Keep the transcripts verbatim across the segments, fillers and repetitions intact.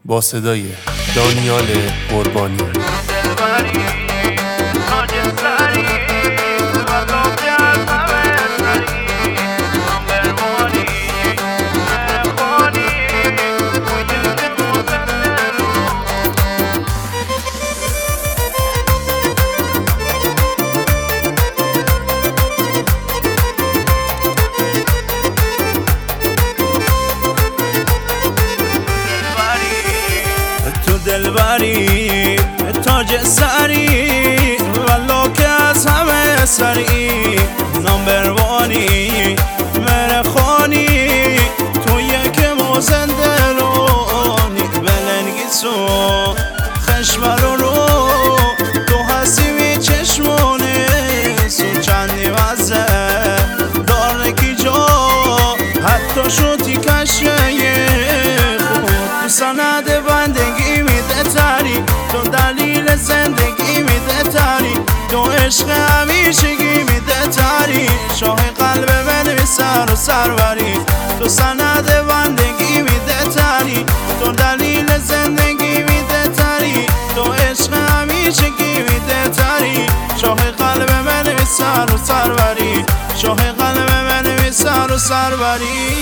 با صدای دانیال قربانی. دلبری تاج سری ولو که از همه سری نمبر وانی مره خانی تو یک موزنده رونی بلنگیسو خشبرو رو تو هستی می چشمونه سو چندی وزه دارکی جا حتی شوتی کشیه خود تو سند بندگی میده تاری تو دلیل زندگی میده تاری تو عشق همیشگی میده تاری شاه قلب من سر و سروری تو سند بندگی میده تاری تو دلیل زندگی میده تاری تو عشق همیشگی میده تاری شاه قلب من سر و سروری شاه قلب من سر و سروری.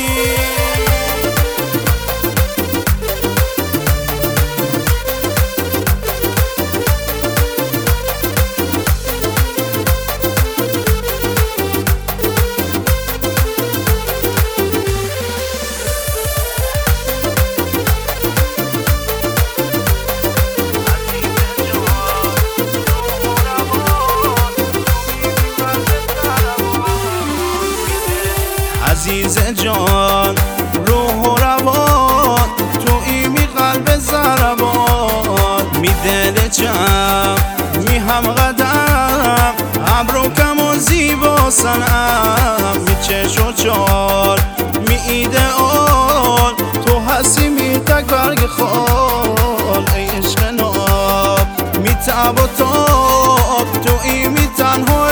عزیز جان روح و روان تو ایمی قلب زربان می دل جم می هم قدم ابرو کم و زیبا سنم می چش و چال می ایدئال تو هستی می تک برگ خال ای عشق ناب می تب و تاب تو ایمی تنها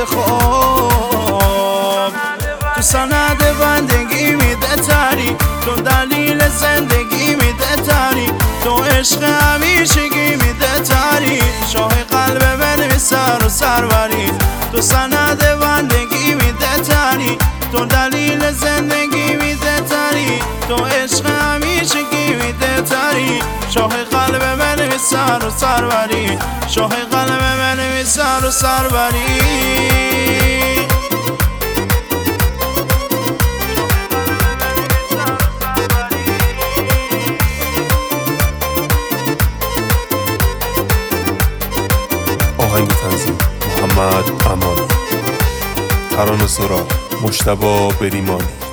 انتخاب تو سند بندگی میده تاری تو دلیل زندگی میده تاری تو عشق همیشگی میده تاری شاه قلب من سر و سروری تو سند بندگی میده تاری تو دلیل زندگی میده تاری تو عشق همیشگی میده تاری شاه قلب من سر و سروری شاه قلب من سر و سروری. آهنگ تنظیم محمد امانی، ترانه سرا مجتبی بریمانی.